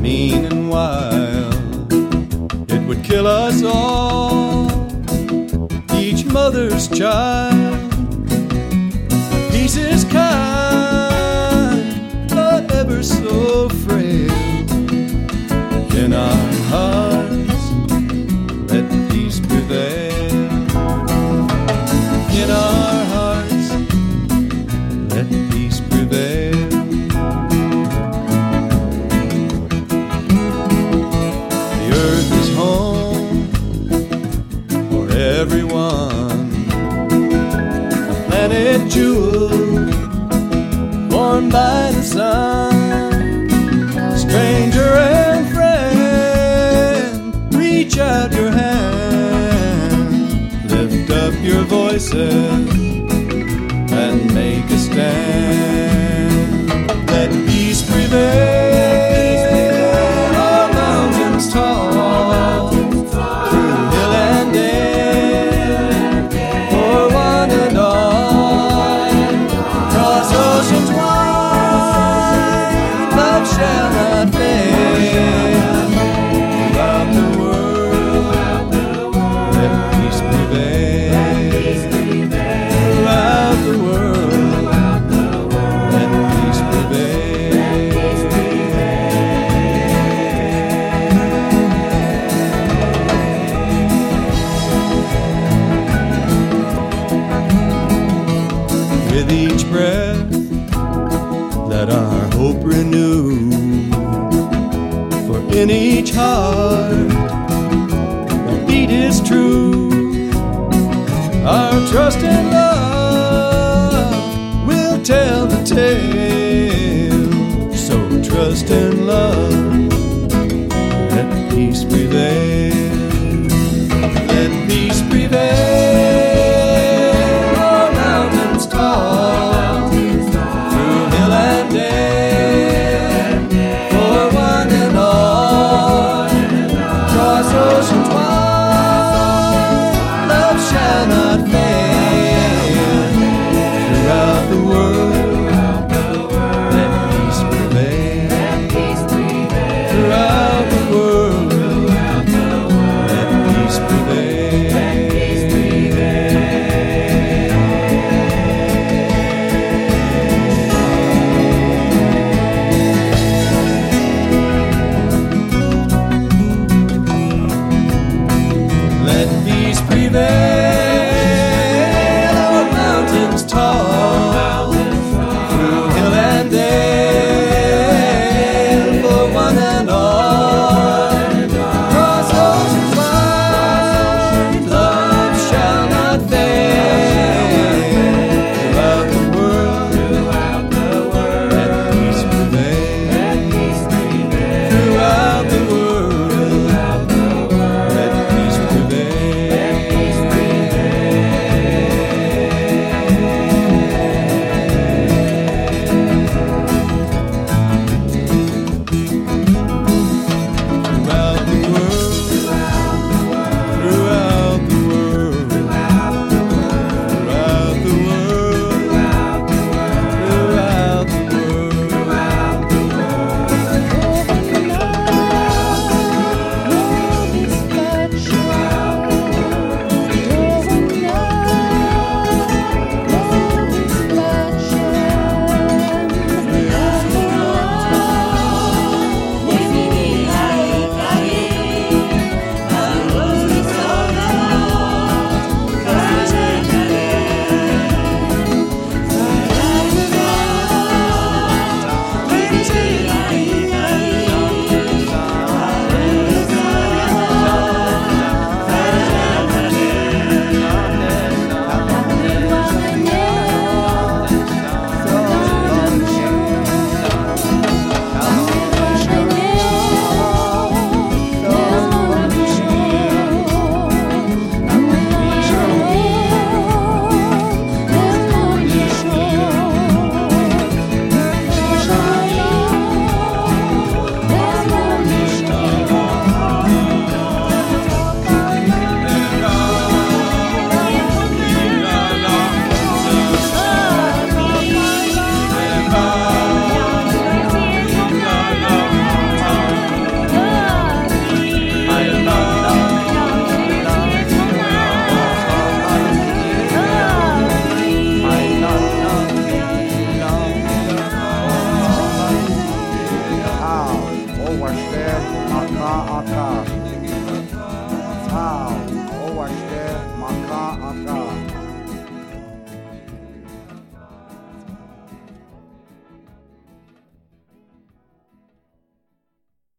mean and wild. It would kill us all, each mother's child. Peace is kind, but ever so frail. In our hearts, let peace prevail. In our hearts, let peace prevail. The earth is home for everyone, a planet jewel warmed by the sun. Stranger and friend, reach out your hand, lift up your voices and make a stand. Let peace prevail, our mountains tall, through hill and dale, for one and all. Cross oceans wide, love shall not fail. Throughout the world, let peace prevail. Throughout the world, let peace prevail. With each breath, let our hope renew. For in each heart, the beat is true. Our trust and love will tell the tale. So trust and love, let peace prevail. Let peace prevail, our mountains tall, through hill and dale, for one and all. Cross oceans wide, love shall not fail. Throughout the world, let peace prevail. Throughout the world, Wow, oh, I share my car,